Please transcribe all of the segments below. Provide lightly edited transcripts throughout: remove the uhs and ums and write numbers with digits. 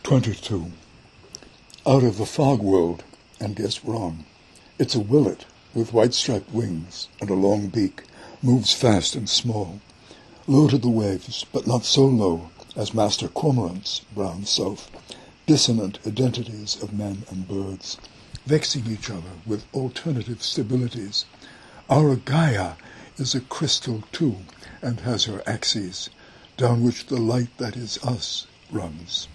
22. Out of the fog world, and guess wrong. It's a willet with white-striped wings and a long beak, moves fast and small, low to the waves, but not so low as Master Cormorant's brown south, dissonant identities of men and birds, vexing each other with alternative stabilities. Our Gaia is a crystal too, and has her axes, down which the light that is us runs.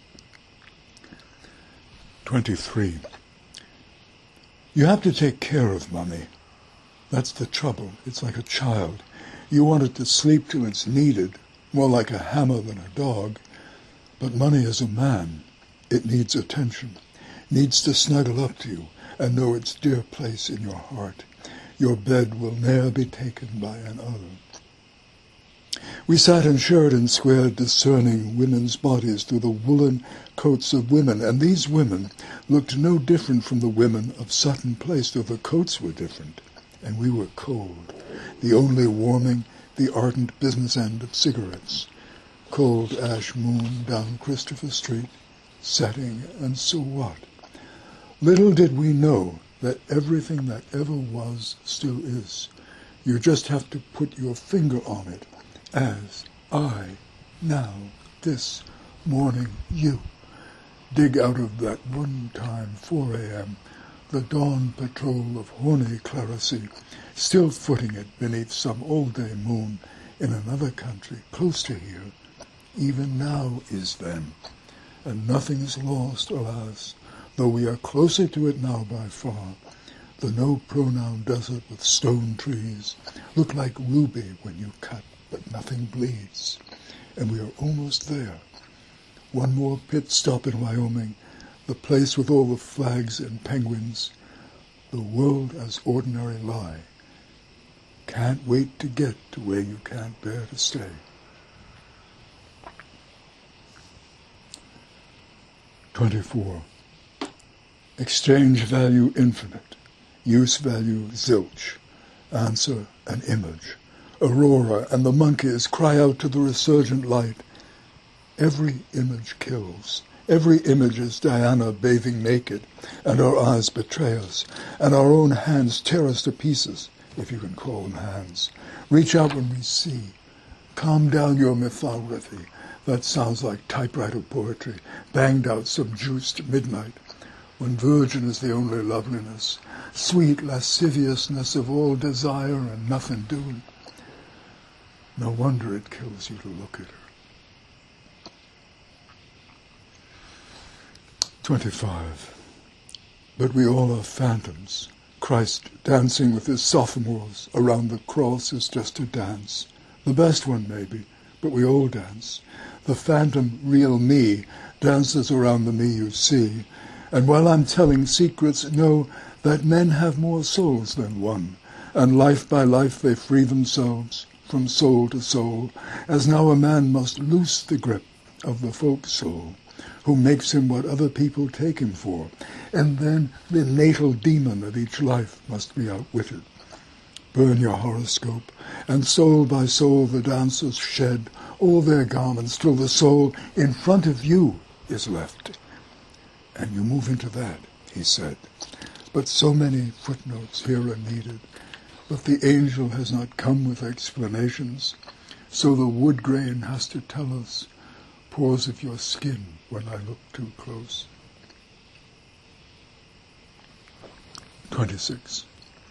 23. You have to take care of money. That's the trouble. It's like a child. You want it to sleep till it's needed, more like a hammer than a dog. But money is a man. It needs attention, needs to snuggle up to you and know its dear place in your heart. Your bed will ne'er be taken by another. We sat in Sheridan Square discerning women's bodies through the woolen coats of women, and these women looked no different from the women of Sutton Place, though the coats were different, and we were cold, the only warming the ardent business end of cigarettes. Cold ash moon down Christopher Street, setting, and so what? Little did we know that everything that ever was still is. You just have to put your finger on it, as I, now, this morning, you, dig out of that one-time 4 a.m., the dawn patrol of horny clerisy, still footing it beneath some all-day moon in another country close to here. Even now is then, and nothing's lost, alas, though we are closer to it now by far. The no-pronoun desert with stone trees look like ruby when you cut, but nothing bleeds, and we are almost there. One more pit stop in Wyoming, the place with all the flags and penguins, the world as ordinary lie. Can't wait to get to where you can't bear to stay. "24. Exchange value infinite, use value zilch, answer an image. Aurora and the monkeys cry out to the resurgent light. Every image kills. Every image is Diana bathing naked, and our eyes betray us, and our own hands tear us to pieces, if you can call them hands. Reach out when we see. Calm down your mythography. That sounds like typewriter poetry, banged out some juiced midnight, when virgin is the only loveliness, sweet lasciviousness of all desire and nothing doing. No wonder it kills you to look at her. 25. But we all are phantoms. Christ dancing with his sophomores around the cross is just a dance. The best one, maybe, but we all dance. The phantom real me dances around the me you see. And while I'm telling secrets, know that men have more souls than one, and life by life they free themselves from soul to soul, as now a man must loose the grip of the folk soul, who makes him what other people take him for, and then the natal demon of each life must be outwitted. Burn your horoscope, and soul by soul the dancers shed all their garments till the soul in front of you is left. And you move into that, he said. But so many footnotes here are needed. But the angel has not come with explanations, so the wood grain has to tell us, pores of your skin when I look too close. 26.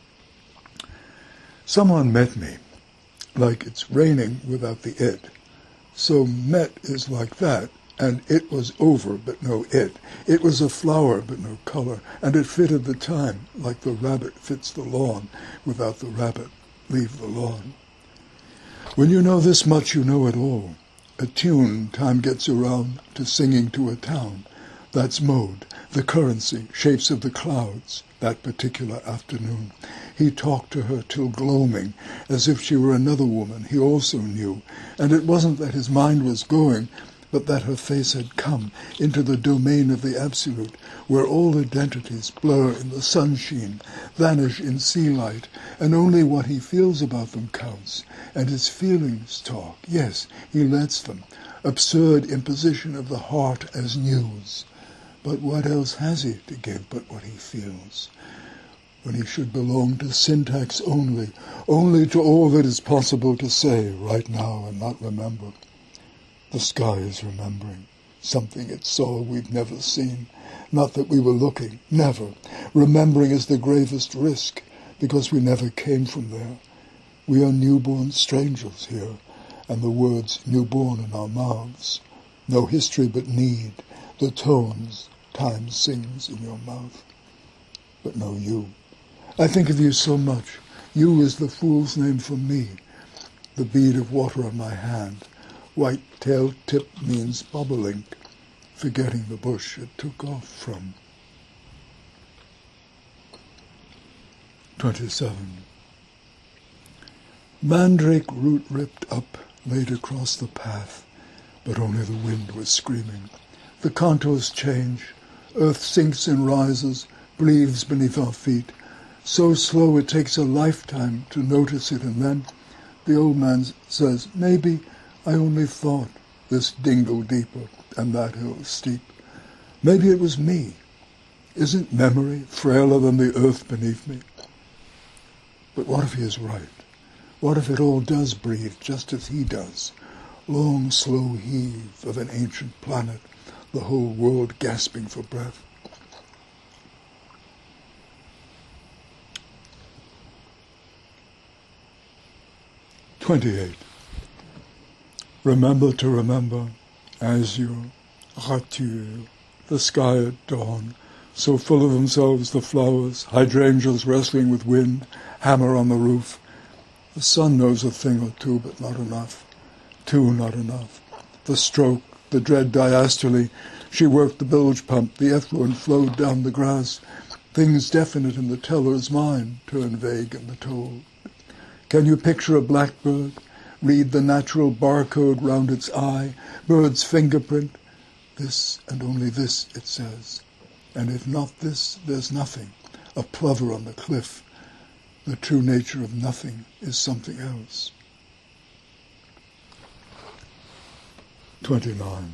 Someone met me, like it's raining without the it. So met is like that, and it was over, but no it. It was a flower, but no color, and it fitted the time, like the rabbit fits the lawn. Without the rabbit, leave the lawn. When you know this much, you know it all. A tune, time gets around to singing to a town. That's mode, the currency, shapes of the clouds, that particular afternoon. He talked to her till gloaming, as if she were another woman he also knew, and it wasn't that his mind was going, but that her face had come into the domain of the absolute, where all identities blur in the sunshine, vanish in sea light, and only what he feels about them counts, and his feelings talk. Yes, he lets them. absurd imposition of the heart as news. But what else has he to give but what he feels? When he should belong to syntax only to all that is possible to say right now and not remember. The sky is remembering something it saw we've never seen. Not that we were looking, never. Remembering is the gravest risk, because we never came from there. We are newborn strangers here, and the words newborn in our mouths. No history but need, the tones time sings in your mouth. But no you. I think of you so much. You is the fool's name for me. The bead of water on my hand. White tail tip means bobolink, forgetting the bush it took off from. 27. Mandrake root ripped up, laid across the path, but only the wind was screaming. The contours change. Earth sinks and rises, breathes beneath our feet. So slow it takes a lifetime to notice it, and then the old man says, maybe I only thought this dingle deeper and that hill steep. Maybe it was me. Isn't memory frailer than the earth beneath me? But what if he is right? What if it all does breathe just as he does? Long, slow heave of an ancient planet, the whole world gasping for breath. "28. Remember to remember, azure, rature, the sky at dawn, so full of themselves the flowers, hydrangeas wrestling with wind, hammer on the roof. The sun knows a thing or two, but not enough. Two not enough. The stroke, the dread diastole, she worked the bilge pump, the effluent flowed down the grass. Things definite in the teller's mind turn vague in the told. Can you picture a blackbird? Read the natural barcode round its eye, bird's fingerprint. This and only this, it says. And if not this, there's nothing. A plover on the cliff. The true nature of nothing is something else. 29.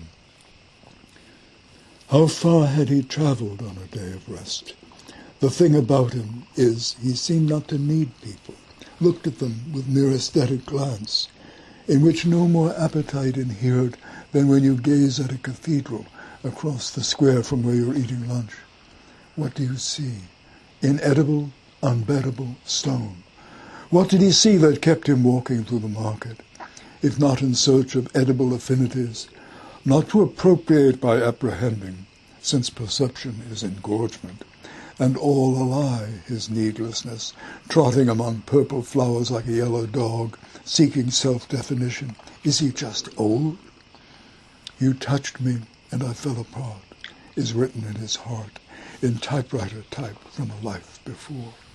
How far had he travelled on a day of rest? The thing about him is he seemed not to need people, looked at them with mere aesthetic glance, in which no more appetite inhered than when you gaze at a cathedral across the square from where you're eating lunch. What do you see? Inedible, unbettable stone. What did he see that kept him walking through the market, if not in search of edible affinities, not to appropriate by apprehending, since perception is engorgement, and all a lie, his needlessness, trotting among purple flowers like a yellow dog, seeking self-definition? Is he just old? You touched me and I fell apart, is written in his heart, in typewriter type from a life before.